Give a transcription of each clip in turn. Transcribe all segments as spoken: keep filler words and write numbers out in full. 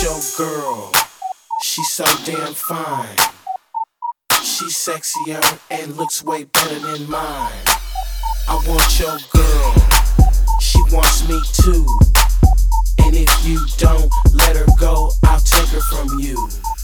your girl, she's so damn fine. She's sexier and looks way better than mine. I want your girl, she wants me too. And if you don't let her go, I'll take her from you.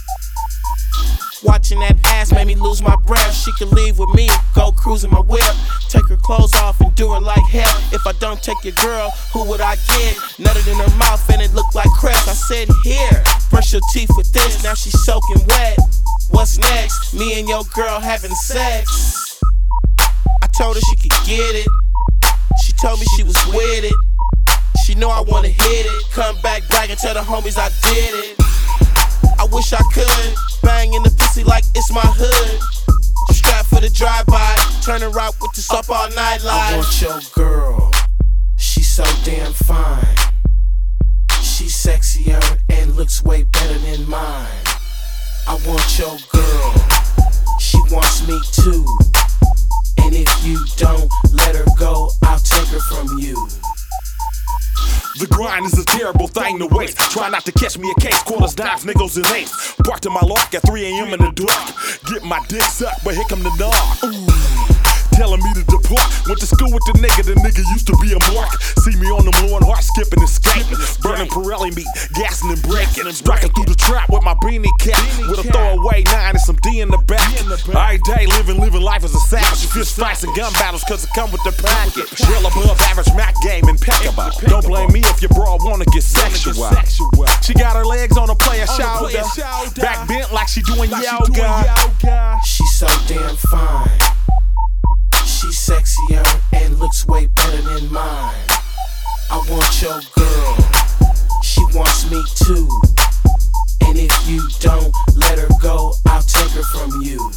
Watching that ass made me lose my breath. She could leave with me, go cruising my whip, take her clothes off and do it like hell. If I don't take your girl, who would I get? Nutted in her mouth and it looked like crepes. I said, here, brush your teeth with this. Now she's soaking wet. What's next? Me and your girl having sex. I told her she could get it. She told me she was with it. She know I wanna hit it. Come back, brag and tell the homies I did it. I wish I could bang in the pussy like it's my hood. Strapped for the drive-by, turning right with the up all night live. I want your girl, she's so damn fine. She's sexier and looks way better than mine. I want your girl, she wants me too. And if you don't let her go, I'll take her from you. The grind is a terrible thing to waste. Try not to catch me a case, quarters, dimes, nickels, and eights. Parked in my lock at three a m in the dark. Get my dick sucked, but here come the dog. Ooh. Telling me to depart. Went to school with the nigga, the nigga used to be a mark. See me on them low and hard, skipping and skating. Burning Pirelli meat, gassing and breaking. Striking through the trap with my beanie cap. With a throwaway nine and some D in the back. Every day living, living life as a savage. Fist fights and gun battles cause it come with the package. Well above average Mac game impeccable. Don't blame me if your bra wanna get sexual. She got her legs on a player shoulder. Back bent like she doing yoga. She's so damn fine. She's sexier and looks way better than mine. I want your girl, she wants me too. And if you don't let her go, I'll take her from you.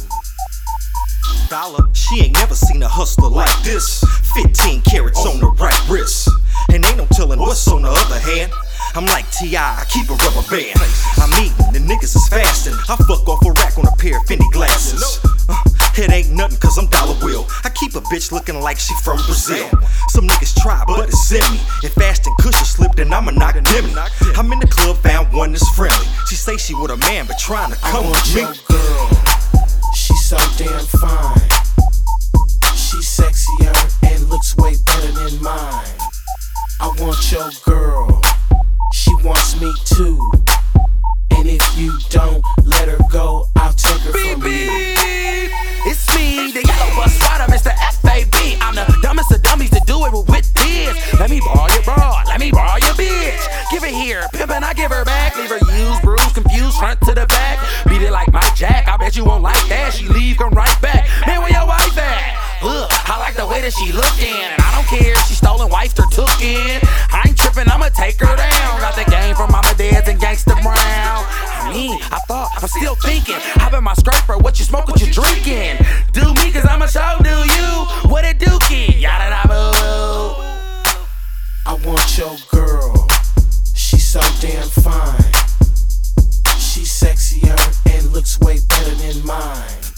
Dollar, she ain't never seen a hustler like this. Fifteen carats on the right wrist. And ain't no telling what's on the other hand. I'm like T I, I keep a rubber band. I'm eating, the niggas is fasting. I fuck off a rack on a pair of Fendi glasses. Uh, it ain't nothing cause I'm dollar bill. I keep a bitch looking like she from Brazil. Some niggas try, but it's in me. If Ashton Kutcher slipped, then I'ma knock Demi. I'm in the club, found one that's friendly. She say she with a man, but trying to come with me. I want your girl, she's so damn fine. She's sexier and looks way better than mine. I want your girl, she wants me too. And if you don't let her go, I'll take her beep, from beep. you. It's me, the yellow bus rider, Mister F A B. I'm the dumbest of dummies to do it with this. Let me borrow your broad, let me borrow your bitch. Give it here, pimpin', I give her back. Leave her used, bruised, confused, front to the back. Beat it like Mike Jack, I bet you won't like that. She leave, come right back. Man, where your wife at? Ugh, I like the way that she lookin', and I don't care if she stolen, wifed, or took in. I ain't trippin', I'ma take her down. Got the game from Mama Dads and Gangsta Brown. I mean, I thought, I'm still thinking. Hop in my scraper, what you smoke, what you drinking? Do me, cause I'ma show do you. What it do, kid? Yada da boo. I want your girl, she's so damn fine. She's sexier and looks way better than mine.